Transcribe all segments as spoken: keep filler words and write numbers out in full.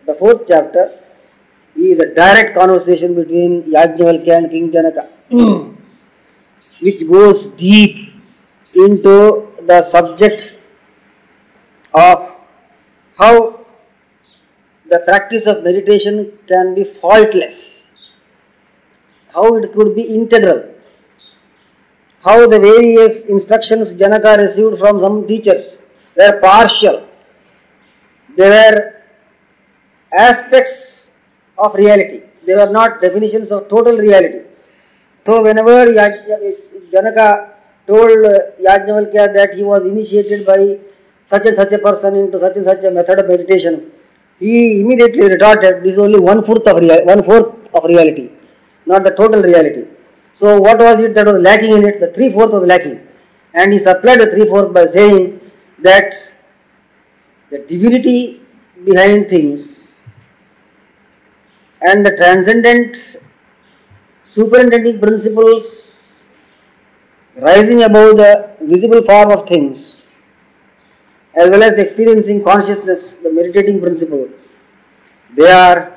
the fourth chapter, is a direct conversation between Yajnavalkya and King Janaka, which goes deep into the subject of how the practice of meditation can be faultless, how it could be integral, how the various instructions Janaka received from some teachers were partial, they were aspects of reality, they were not definitions of total reality. So whenever Janaka told Yajnavalkya that he was initiated by such and such a person into such and such a method of meditation, he immediately retorted, this is only one fourth of real, one fourth of reality, not the total reality. So what was it that was lacking in it? The three fourth was lacking, and he supplied the three fourth by saying that the divinity behind things and the transcendent superintending principles rising above the visible form of things, as well as the experiencing consciousness, the meditating principle, they are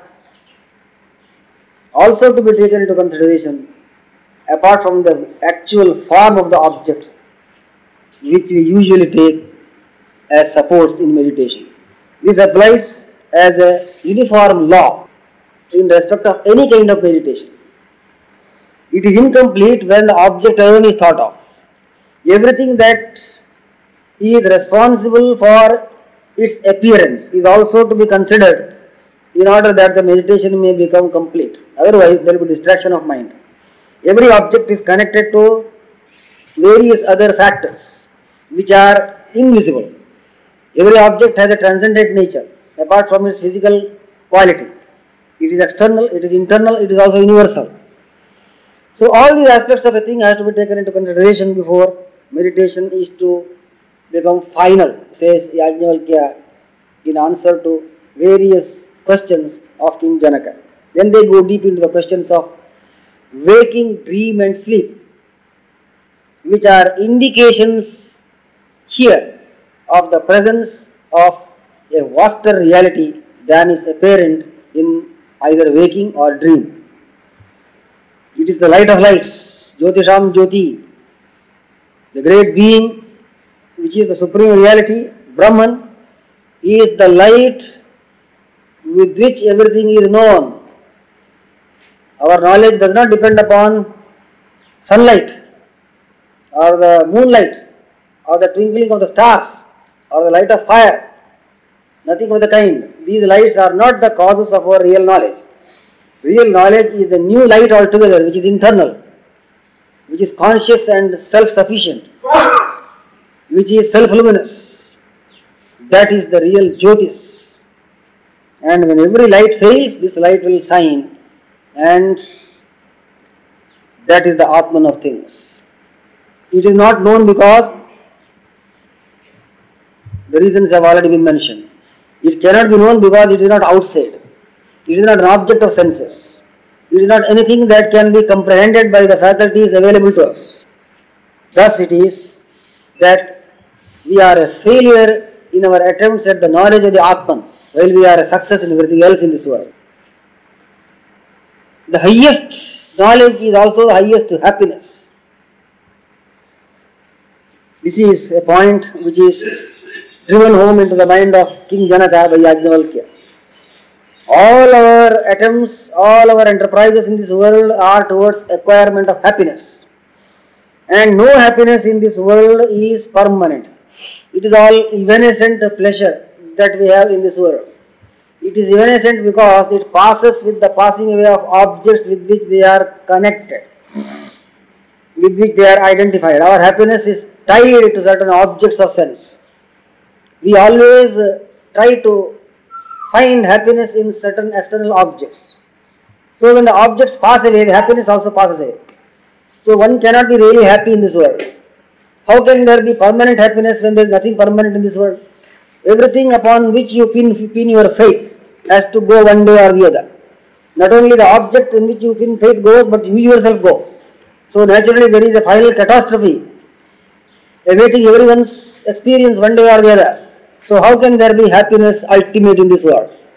also to be taken into consideration apart from the actual form of the object, which we usually take as supports in meditation. This applies as a uniform law in respect of any kind of meditation. It is incomplete when the object alone is thought of. Everything that is responsible for its appearance is also to be considered in order that the meditation may become complete. Otherwise, there will be distraction of mind. Every object is connected to various other factors which are invisible. Every object has a transcendent nature apart from its physical quality. It is external, it is internal, it is also universal. So all these aspects of a thing has to be taken into consideration before meditation is to become final, says Yajnavalkya in answer to various questions of King Janaka. Then they go deep into the questions of waking, dream and sleep, which are indications here of the presence of a vaster reality than is apparent in either waking or dream. It is the light of lights, Jyotisham Jyoti, the great being which is the supreme reality, Brahman, is the light with which everything is known. Our knowledge does not depend upon sunlight or the moonlight or the twinkling of the stars or the light of fire. Nothing of the kind. These lights are not the causes of our real knowledge. Real knowledge is the new light altogether, which is internal, which is conscious and self-sufficient, which is self-luminous. That is the real Jyotis. And when every light fails, this light will shine, and that is the Atman of things. It is not known because the reasons have already been mentioned. It cannot be known because it is not outside. It is not an object of senses. It is not anything that can be comprehended by the faculties available to us. Thus it is that we are a failure in our attempts at the knowledge of the Atman, while we are a success in everything else in this world. The highest knowledge is also the highest happiness. This is a point which is driven home into the mind of King Janaka by Yajnavalkya. All our attempts, all our enterprises in this world are towards acquirement of happiness. And no happiness in this world is permanent. It is all evanescent pleasure that we have in this world. It is evanescent because it passes with the passing away of objects with which they are connected, with which they are identified. Our happiness is tied to certain objects of sense. We always try to find happiness in certain external objects. So when the objects pass away, the happiness also passes away. So one cannot be really happy in this world. How can there be permanent happiness when there is nothing permanent in this world? Everything upon which you pin, pin your faith has to go one day or the other. Not only the object in which you pin faith goes, but you yourself go. So naturally there is a final catastrophe awaiting everyone's experience one day or the other. So how can there be happiness ultimate in this world?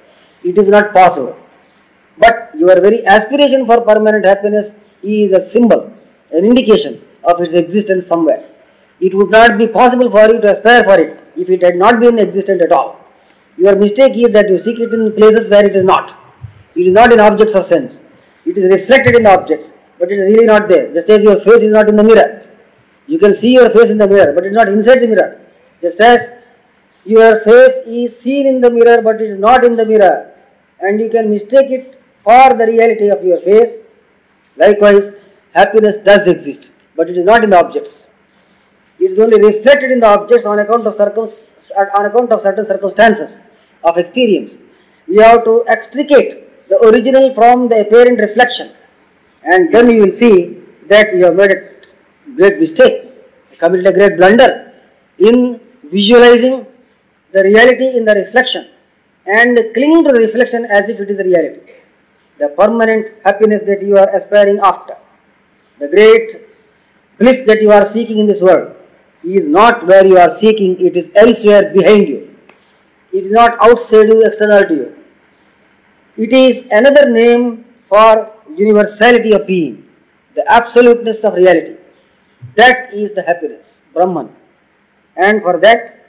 it is not possible. But your very aspiration for permanent happiness is a symbol, an indication of its existence somewhere. It would not be possible for you to aspire for it if it had not been existent at all. Your mistake is that you seek it in places where it is not. It is not in objects of sense. It is reflected in the objects, but it is really not there. Just as your face is not in the mirror. You can see your face in the mirror, but it is not inside the mirror. Just as your face is seen in the mirror, but it is not in the mirror, and you can mistake it for the reality of your face. Likewise, happiness does exist, but it is not in the objects. It is only reflected in the objects on account of circum on account of certain circumstances of experience. You have to extricate the original from the apparent reflection, and then you will see that you have made a great mistake, committed a great blunder in visualizing the reality in the reflection and clinging to the reflection as if it is a reality. The permanent happiness that you are aspiring after, the great bliss that you are seeking in this world, is not where you are seeking, it is elsewhere behind you. It is not outside you, external to you. It is another name for universality of being, the absoluteness of reality. That is the happiness, Brahman. And for that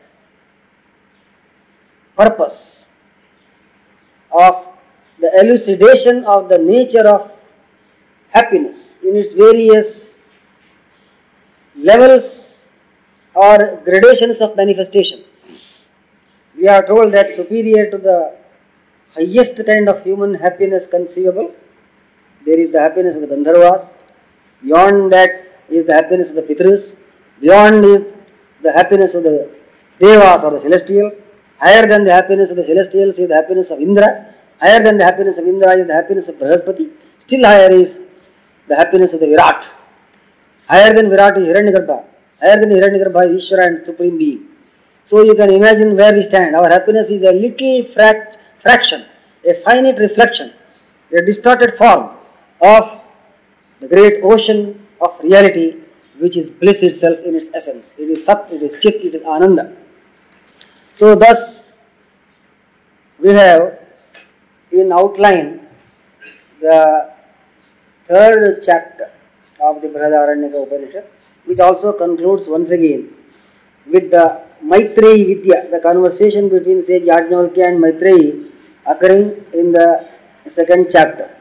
purpose of the elucidation of the nature of happiness in its various levels or gradations of manifestation, we are told that superior to the highest kind of human happiness conceivable, there is the happiness of the Gandharvas. Beyond that is the happiness of the Pitrus. Beyond is the happiness of the Devas or the celestials. Higher than the happiness of the celestials is the happiness of Indra. Higher than the happiness of Indra is the happiness of Brahaspati. Still higher is the happiness of the Virat. Higher than Virat is Hiranyagarbha. Higher than Hiranyagarbha is Ishvara and Supreme Being. So you can imagine where we stand. Our happiness is a little fract, fraction, a finite reflection, a distorted form of the great ocean of reality, which is bliss itself in its essence. It is Sat, it is Chit, it is Ananda. So thus we have in outline the third chapter of the Brihadaranyaka Upanishad, which also concludes once again with the Maitreyi Vidya, the conversation between sage Yajnavalkya and Maitreyi occurring in the second chapter.